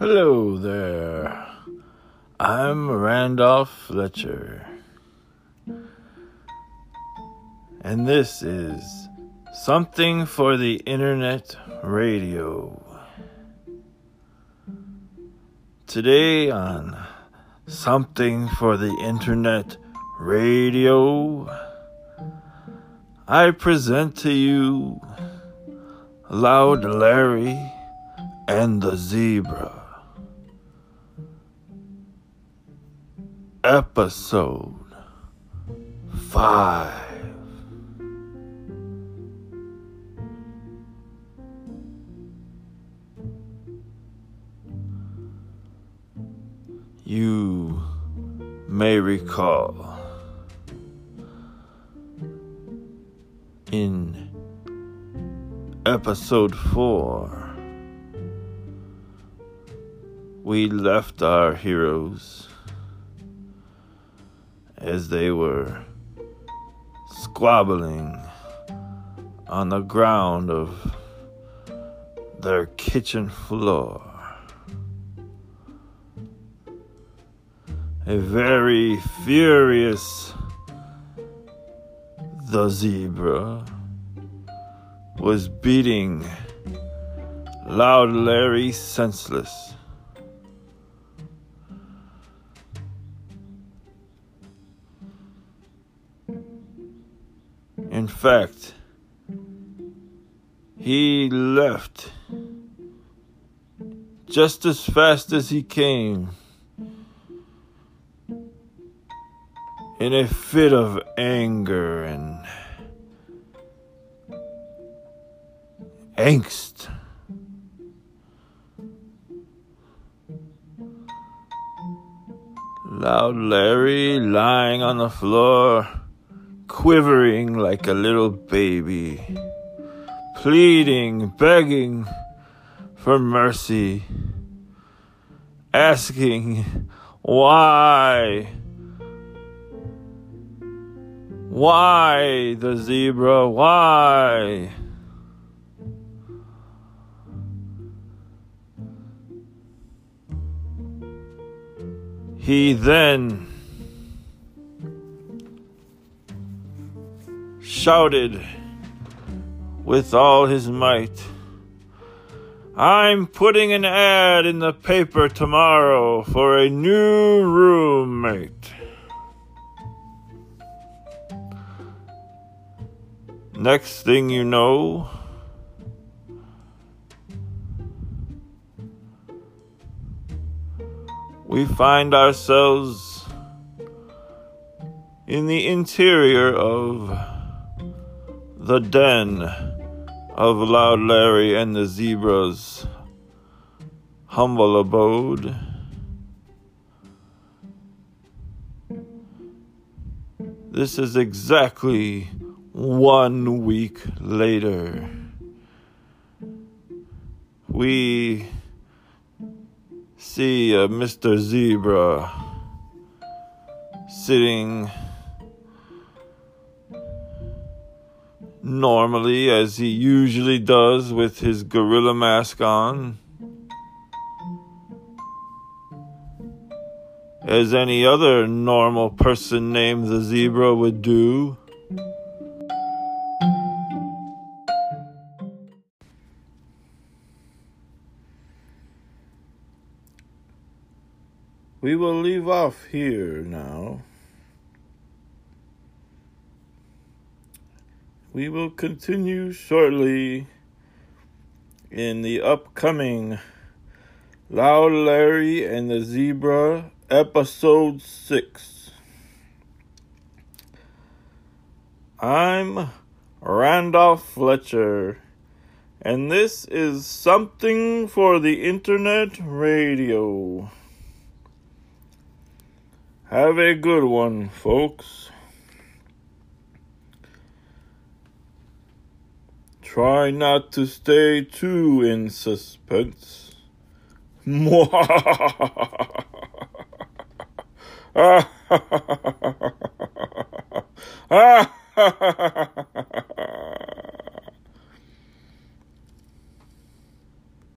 Hello there. I'm Randolph Fletcher. And this is Something for the Internet Radio. Today on Something for the Internet Radio, I present to you Loud Larry and the Zebra. Episode 5. You may recall in episode 4, we left our heroes as they were squabbling on the ground of their kitchen floor. A very furious the Zebra was beating Loud Larry senseless. In fact, he left just as fast as he came, in a fit of anger and angst. Loud Larry lying on the floor, quivering like a little baby, pleading, begging for mercy, asking why the Zebra, why? He then shouted with all his might, "I'm putting an ad in the paper tomorrow for a new roommate." Next thing you know, we find ourselves in the interior of the den of Loud Larry and the Zebra's humble abode. This is exactly 1 week later. We see Mr. Zebra sitting normally as he usually does with his gorilla mask on, as any other normal person named the Zebra would do. We will leave off here now. We will continue shortly in the upcoming Loud Larry and the Zebra, episode 6. I'm Randolph Fletcher, and this is Something for the Internet Radio. Have a good one, folks. Try not to stay too in suspense. Mwah.